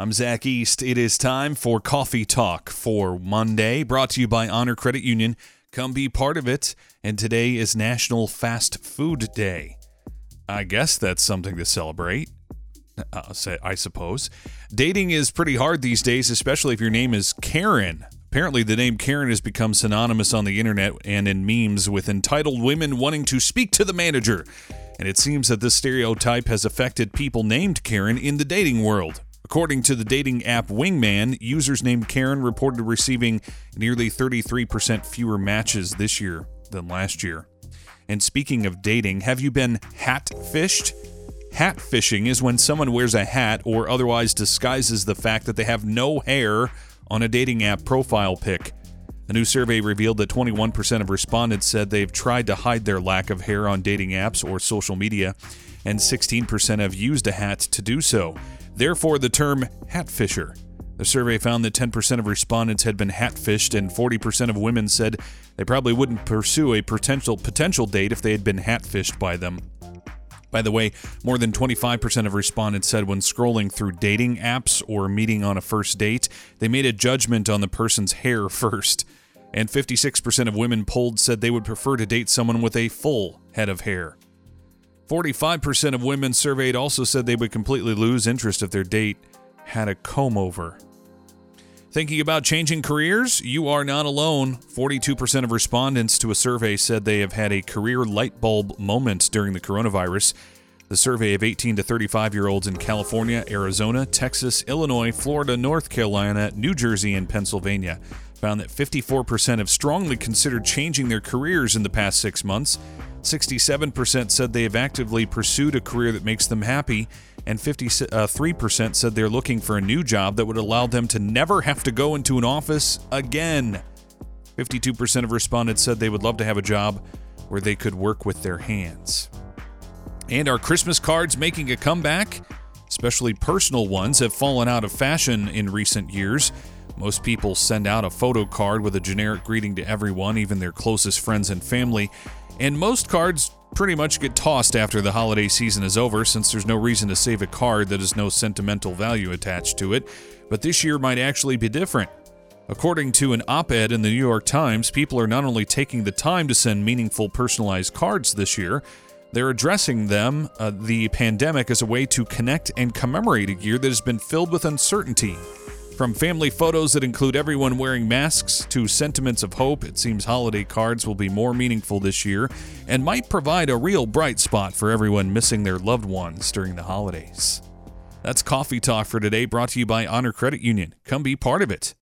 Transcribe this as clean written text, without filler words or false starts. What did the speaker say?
I'm Zach East. It is time for Coffee Talk for Monday, brought to you by Honor Credit Union. Come be part of it. And today is National Fast Food Day. I guess that's something to celebrate, I suppose. Dating is pretty hard these days, especially if your name is Karen. Apparently, the name Karen has become synonymous on the internet and in memes with entitled women wanting to speak to the manager. And it seems that this stereotype has affected people named Karen in the dating world. According to the dating app Wingman, users named Karen reported receiving nearly 33% fewer matches this year than last year. And speaking of dating, have you been hat-fished? Hat-fishing is when someone wears a hat or otherwise disguises the fact that they have no hair on a dating app profile pic. A new survey revealed that 21% of respondents said they've tried to hide their lack of hair on dating apps or social media, and 16% have used a hat to do so. Therefore, the term hatfisher. The survey found that 10% of respondents had been hatfished, and 40% of women said they probably wouldn't pursue a potential date if they had been hatfished by them. By the way, more than 25% of respondents said when scrolling through dating apps or meeting on a first date, they made a judgment on the person's hair first. And 56% of women polled said they would prefer to date someone with a full head of hair. 45% of women surveyed also said they would completely lose interest if their date had a comb-over. Thinking about changing careers? You are not alone. 42% of respondents to a survey said they have had a career light bulb moment during the coronavirus. The survey of 18 to 35-year-olds in California, Arizona, Texas, Illinois, Florida, North Carolina, New Jersey, and Pennsylvania found that 54% have strongly considered changing their careers in the past 6 months. 67% said they have actively pursued a career that makes them happy, and 53% said they're looking for a new job that would allow them to never have to go into an office again. 52% of respondents said they would love to have a job where they could work with their hands. And are Christmas cards making a comeback? Especially personal ones have fallen out of fashion in recent years. Most people send out a photo card with a generic greeting to everyone, even their closest friends and family. And most cards pretty much get tossed after the holiday season is over, since there's no reason to save a card that has no sentimental value attached to it. But this year might actually be different. According to an op-ed in the New York Times, people are not only taking the time to send meaningful personalized cards this year, they're addressing the pandemic as a way to connect and commemorate a year that has been filled with uncertainty. From family photos that include everyone wearing masks to sentiments of hope, it seems holiday cards will be more meaningful this year and might provide a real bright spot for everyone missing their loved ones during the holidays. That's Coffee Talk for today, brought to you by Honor Credit Union. Come be part of it.